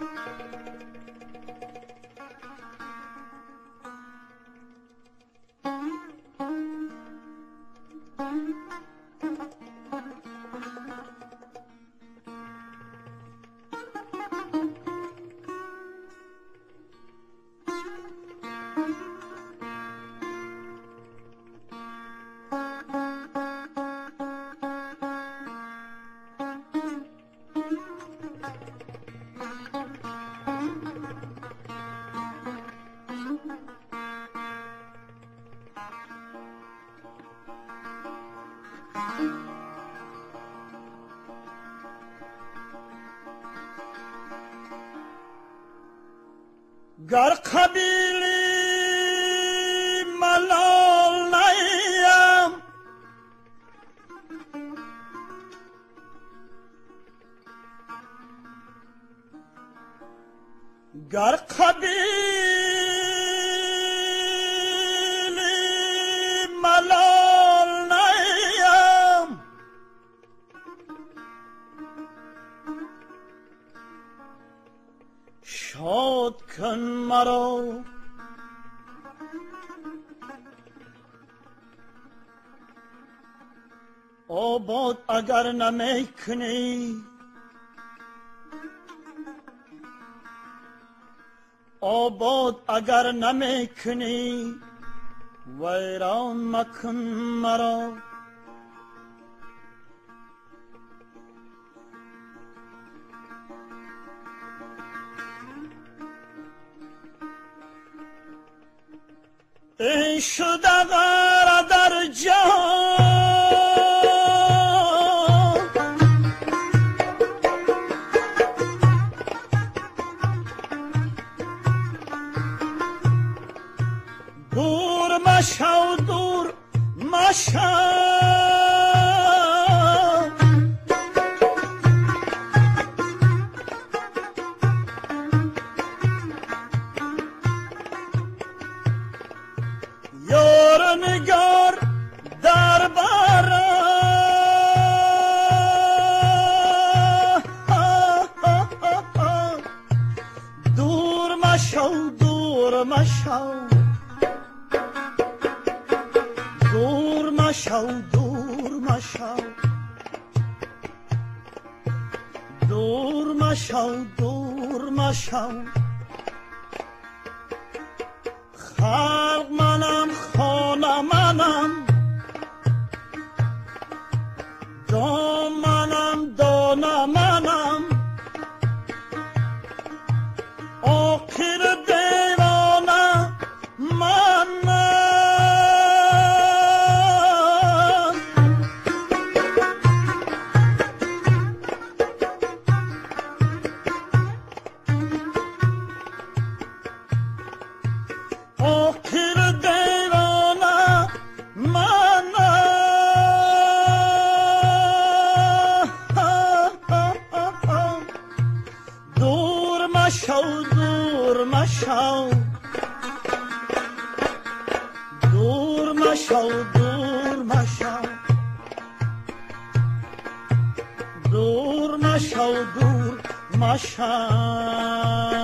گر قبیلی ملال نیم گر قبیلی ملال نیم شاد کن مرا آباد اگر نمیکنی آباد اگر نمیکنی ویران مکن مرا این شده غره در جهان دور مشو دور مشو نگار در بره دور مشو دور مشو دور مشو دور مشو دور مشو دور مشو خلق منم خانه منم دام منم دانه منم آخر دیوانه منم آخر دیوانه منم دور مشو دور مشو دور مشو دور مشو دور مشو دور مشو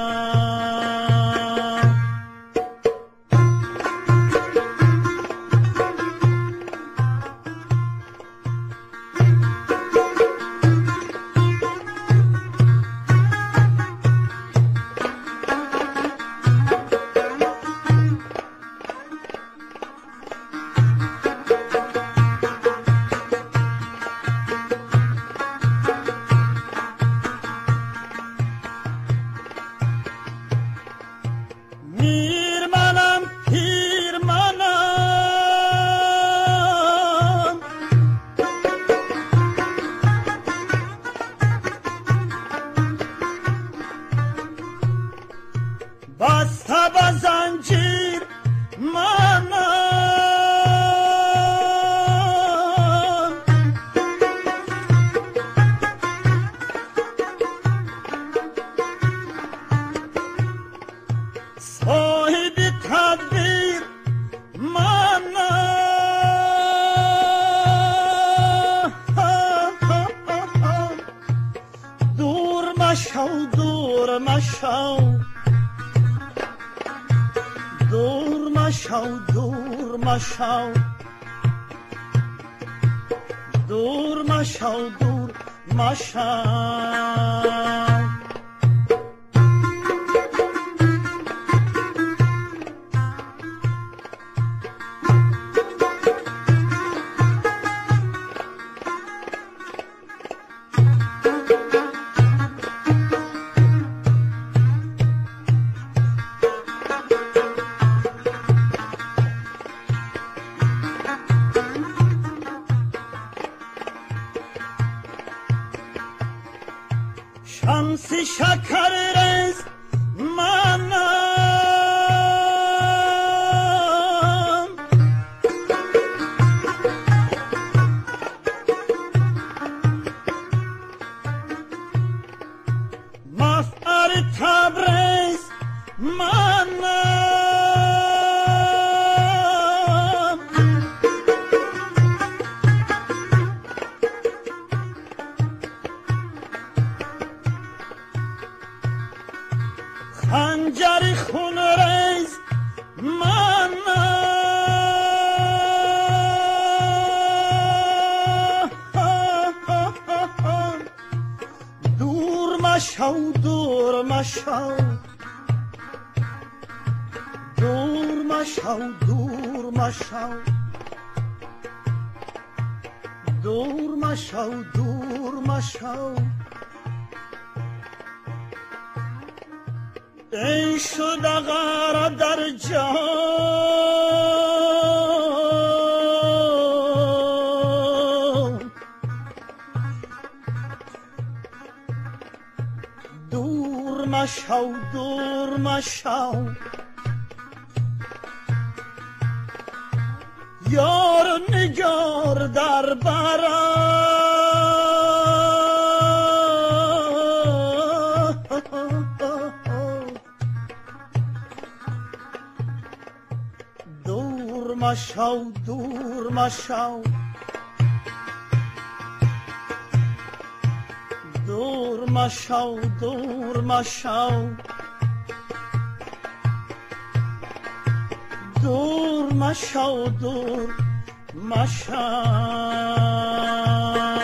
دور مشو دور مشو دور مشو دور مشو دور مشو شمس شکر رز منم مفعر تبریز منم خنجر خون ریز منم دور مشو دور مشو دور مشو دور مشو دور مشو دور مشو ای شد غره در جان دور مشو دور مشو یار نگار در برم دور مشو دور مشو دور مشو دور مشو دور مشو دور مشو